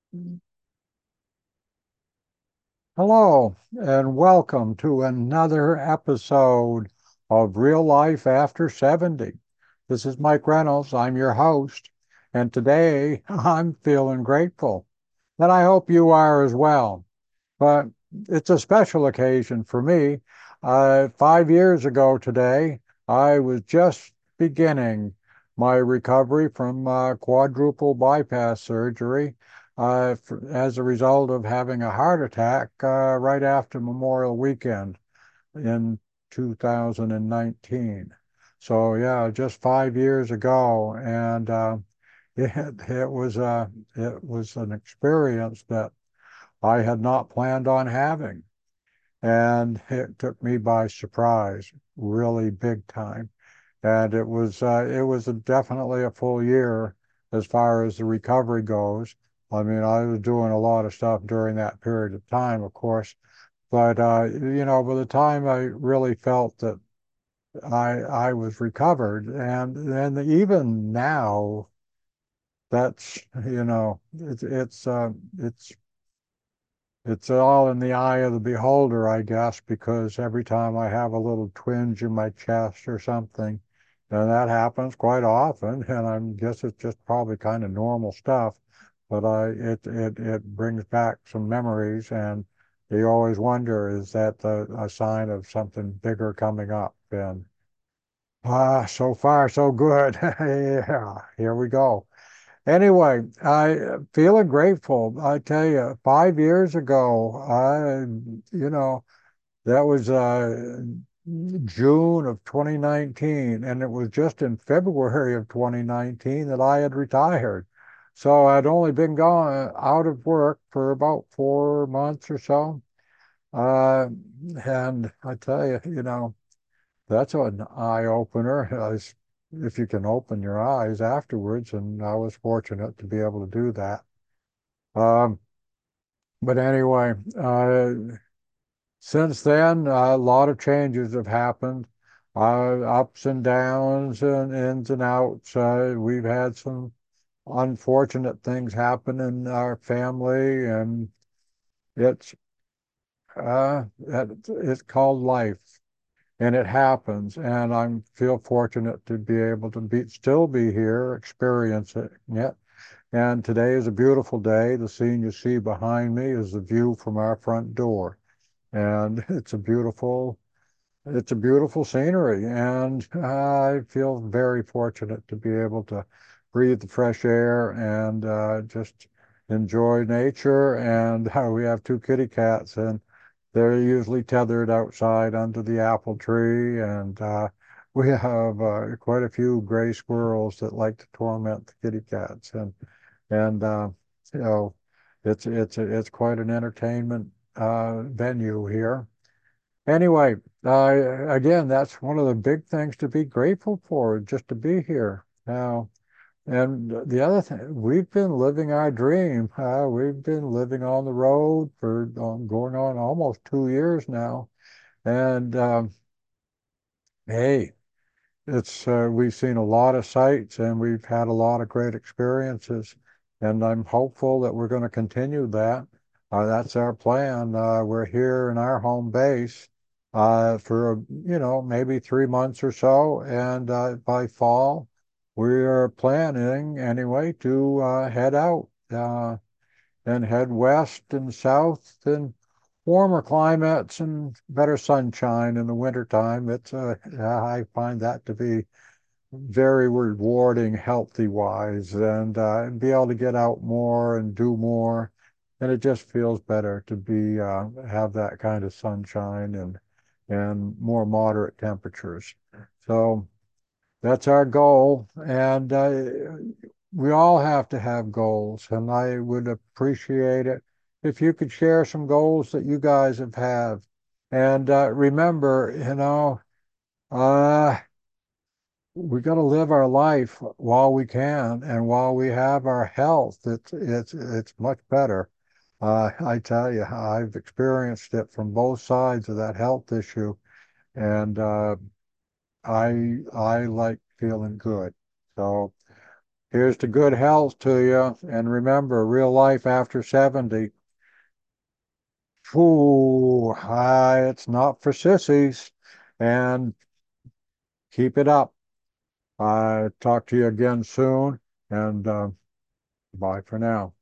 Hello, and welcome to another episode of Real Life After 70. This is Mike Reynolds. I'm your host, and today I'm feeling grateful, and I hope you are as well. But it's a special occasion for me. 5 years ago today, I was just beginning my recovery from quadruple bypass surgery as a result of having a heart attack right after Memorial Weekend in 2019. So yeah, just 5 years ago, and it it was an experience that I had not planned on having. And it took me by surprise, really big time. And it was definitely a full year as far as the recovery goes. I mean, I was doing a lot of stuff during that period of time, of course, but by the time I really felt that I was recovered, and then even now, that's it's all in the eye of the beholder, I guess, because every time I have a little twinge in my chest or something, and that happens quite often, and I guess it's just probably kind of normal stuff, but it brings back some memories, and you always wonder, is that a sign of something bigger coming up? And so far so good. Yeah, here we go. Anyway, I feeling grateful. I tell you, 5 years ago, that was June of 2019, and it was just in February of 2019 that I had retired. So I'd only been gone out of work for about 4 months or so. Uh, and I tell you, that's an eye opener. If you can open your eyes afterwards, and I was fortunate to be able to do that. Um, but anyway, since then, a lot of changes have happened, ups and downs and ins and outs. We've had some unfortunate things happen in our family, and it's it's called life, and it happens. And I feel fortunate to be able to still be here, experiencing it. And today is a beautiful day. The scene you see behind me is the view from our front door. And it's a beautiful scenery. And I feel very fortunate to be able to breathe the fresh air and just enjoy nature. And we have two kitty cats, and they're usually tethered outside under the apple tree. And we have quite a few gray squirrels that like to torment the kitty cats. And you know, it's quite an entertainment venue here. Anyway, again, that's one of the big things to be grateful for, just to be here now. And the other thing, we've been living our dream. We've been living on the road for going on almost 2 years now. And hey, it's we've seen a lot of sights, and we've had a lot of great experiences, and I'm hopeful that we're going to continue that. That's our plan. We're here in our home base for maybe 3 months or so, and by fall we are planning anyway to head out and head west and south and warmer climates and better sunshine in the wintertime. I find that to be very rewarding healthy wise, and be able to get out more and do more, and it just feels better to be have that kind of sunshine and more moderate temperatures. So that's our goal, and we all have to have goals, and I would appreciate it if you could share some goals that you guys have had. And remember, uh, we got to live our life while we can, and while we have our health, it's much better. I tell you, I've experienced it from both sides of that health issue, and I like feeling good. So Here's to good health to you. And remember, real life after 70. Ooh, it's not for sissies. And keep it up. Talk to you again soon. And bye for now.